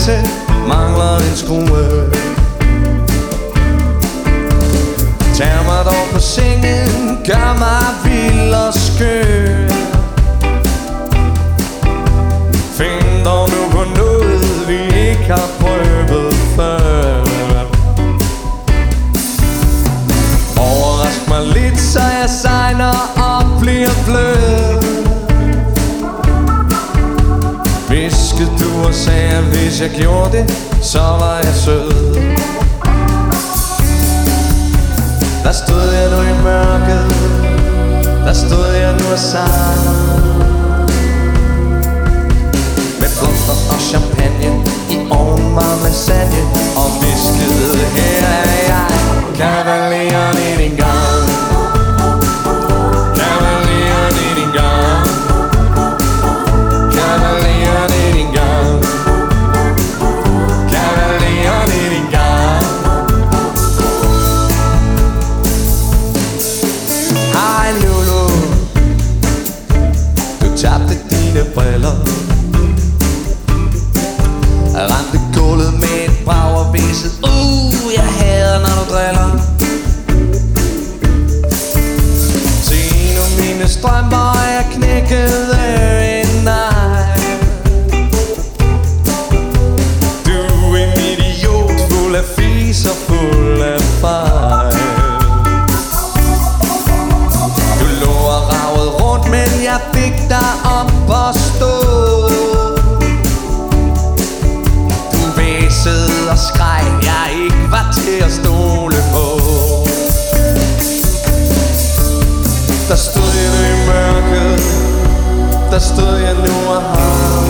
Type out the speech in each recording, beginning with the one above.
kasse mangler en skrue. Tag mig dog på sengen, gør mig vild og skør. Find dog nu på noget, vi ikke har prøvet før. Overrask mig lidt, så jeg sejner og bliver blød. Viskede du og sagde, hvis jeg gjorde det, så var jeg sød. Der stod jeg nu i mørket, der stod jeg nu og sang, med blomster og champagne, i ovnen var lasagne, og viskede, her er jeg, kavaleren i din gang. Kavaleren i din gang. Kavaleren i din gang. Kavaleren i din gang. Hej Lulu, du tabte dine briller, ramte gulvet med et brag og viset, jeg hader når du driller. Se nu mine strømper er knækket en nej. Du er en idiot, fuld af fis og fuld af fejl. Du lå og ragede rundt, men jeg fik dig op og stå. Du væsede og skreg, jeg ikke var til at stole på. Der stod jeg nu i mørket, der stod jeg nu og har,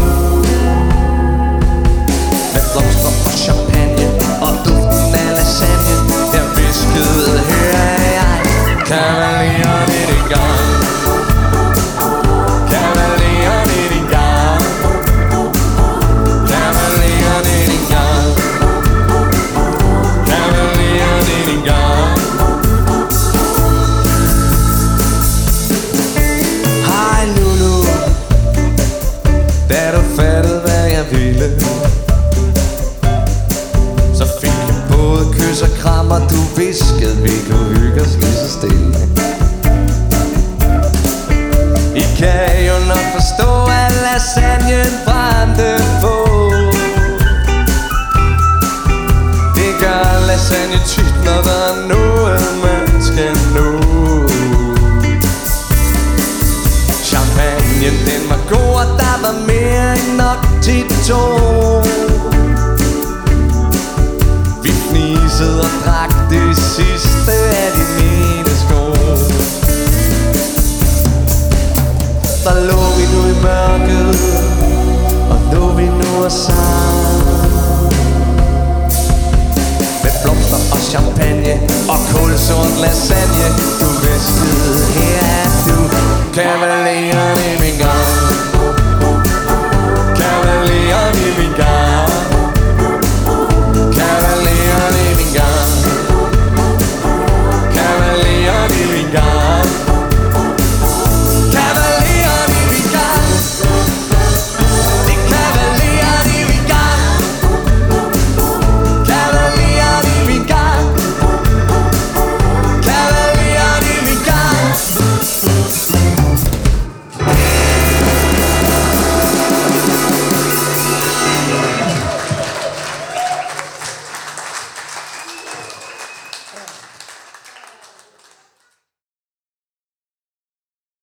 med blomster og champagne og duften af lasagne. Jeg viskede, her er jeg, kavaleren i din gang. Kavaleren i din gang. Kavaleren i din gang. Kavaleren i din gang. Hej Lulu, da du fattede hvad jeg ville, så fik jeg både kys og kram, og du viskede vi kunne hygge os lige så stille.